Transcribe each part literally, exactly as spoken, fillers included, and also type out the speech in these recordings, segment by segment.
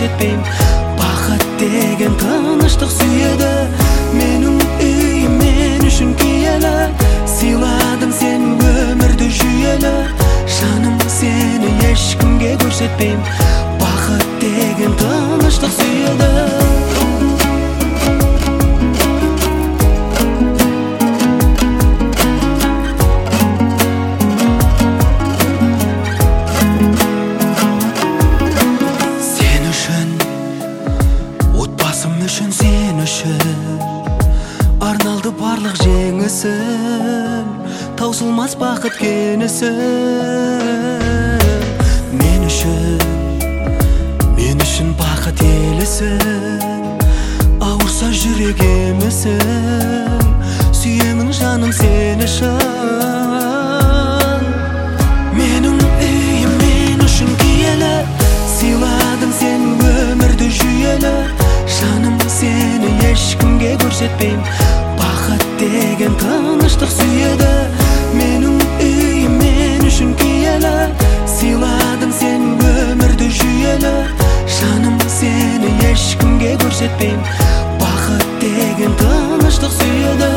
көрсетпейм. Бақыт деген тыныштық сүйеді. Менің үйім мен үшін киелі. Сыйладың сен өмірді жүйелі. Жаным сені ешкімге көрсетпейм. Бақыт деген тыныштық сүйеді. Үшін сен үшін арналды барлық жеңісім, таусылмас бақыт кенісім. Мен үшін, мен үшін бақыт елісің, ауырса жүрек емісің. Сүйемін жаным сен үшін. Менің үйім мен үшін киелі. Сыйладың сен өмірді жүйелі. Жаным сені ешкімге көрсетпейм. Бақыт деген тыныштық сүйеді. Менің үйім мен үшін киелі. Сыйладың сен өмірді жүйелі. Жаным сені ешкімге көрсетпейм. Бақыт деген тыныштық сүйеді.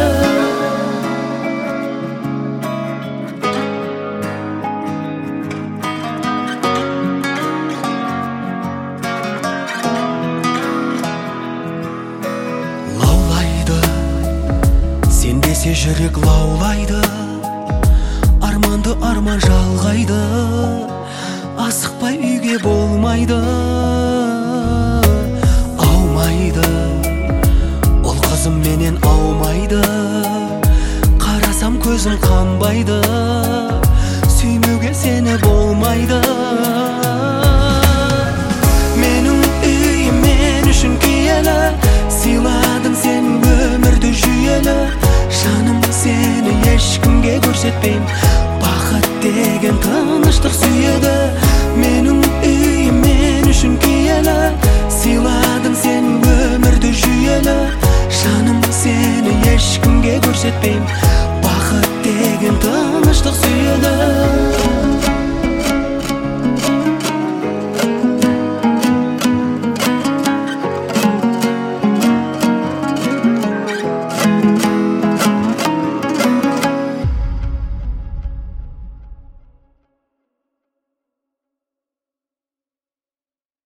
Сенбесе жүрек лаулайды, арманды арман жалғайды. Асықпай үйге болмайды, аумайды. Ол қызым менен аумайды. Қарасам көзім қанбайды, сүймеуге сені болмайды. Менің үйім мен үшін киелі. Сыйладың сен өмірді жүйелі. Жаным сені ешкімге көрсетпейм. Бақыт деген тыныштық сүйеді. Менің үйім мен үшін киелі. Сыйладың сен өмірді жүйелі. Жаным сені ешкімге көрсетпейм. Бақыт деген тыныштық сүйеді.